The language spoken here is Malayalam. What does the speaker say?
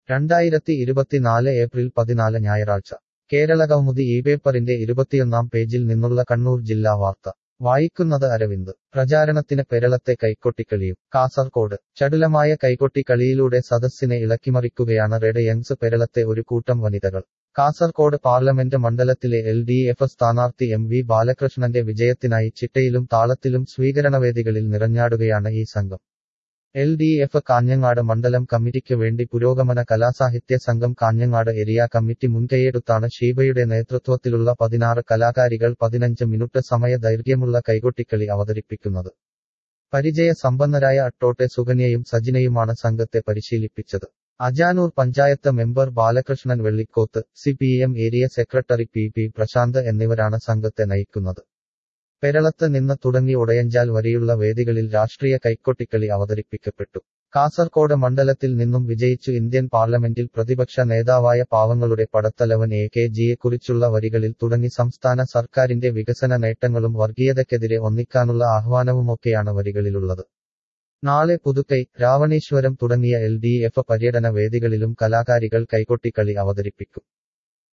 2024 ഏപ്രിൽ 14 ഞായറാഴ്ച കേരളകൗമുദി ഇപേപ്പറിന്റെ 21-ാം പേജിൽ നിന്നുള്ള കണ്ണൂർ ജില്ലാ വാർത്ത വായിക്കുന്നത് അരവിന്ദ്. പ്രചാരണത്തിന് പെരളത്തെ കൈക്കൊട്ടിക്കളിയും. കാസർകോട് ചടുലമായ കൈകൊട്ടിക്കളിയിലൂടെ സദസ്സിനെ ഇളക്കിമറിക്കുകയാണ് റെഡ് യങ്സ് പെരളത്തെ ഒരു കൂട്ടം വനിതകൾ. കാസർകോട് പാർലമെന്റ് മണ്ഡലത്തിലെ LDF സ്ഥാനാർത്ഥി MV ബാലകൃഷ്ണന്റെ വിജയത്തിനായി ചിട്ടയിലും താളത്തിലും സ്വീകരണവേദികളിൽ നിറഞ്ഞാടുകയാണ് ഈ സംഘം. LDF കാഞ്ഞങ്ങാട് മണ്ഡലം കമ്മിറ്റിക്ക് വേണ്ടി പുരോഗമന കലാസാഹിത്യ സംഘം കാഞ്ഞങ്ങാട് ഏരിയ കമ്മിറ്റി മുൻകൈയെടുത്താണ് ഷീബയുടെ നേതൃത്വത്തിലുള്ള 16 കലാകാരികൾ 15 മിനിറ്റ് സമയ ദൈർഘ്യമുള്ള കൈകൊട്ടിക്കളി അവതരിപ്പിക്കുന്നത്. പരിചയ സമ്പന്നരായ അട്ടോട്ടെ സുകന്യയും സജിനയുമാണ് സംഘത്തെ പരിശീലിപ്പിച്ചത്. Ajanur panchayat member Balakrishnan Vellikoth, CPM area secretary PP Prashant എന്നിവരാണ് സംഘത്തെ നയിക്കുന്നത്. പെരളത്ത് നിന്ന് തുടങ്ങി ഉടയഞ്ചാൽ വരെയുള്ള വേദികളിൽ രാഷ്ട്രീയ കൈക്കൊട്ടിക്കളി അവതരിപ്പിക്കപ്പെട്ടു. കാസർകോട് മണ്ഡലത്തിൽ നിന്നും വിജയിച്ചു ഇന്ത്യൻ പാർലമെന്റിൽ പ്രതിപക്ഷ നേതാവായ പാവങ്ങളുടെ പടത്തലവൻ AKGയെക്കുറിച്ചുള്ള വരികളിൽ തുടങ്ങി സംസ്ഥാന സർക്കാരിന്റെ വികസന നേട്ടങ്ങളും വർഗീയതയ്ക്കെതിരെ ഒന്നിക്കാനുള്ള ആഹ്വാനവുമൊക്കെയാണ് വരികളിലുള്ളത്. നാളെ പുതുക്കൈ, രാവണേശ്വരം തുടങ്ങിയ LDF പര്യടന വേദികളിലും കലാകാരികൾ കൈകൊട്ടിക്കളി അവതരിപ്പിക്കും.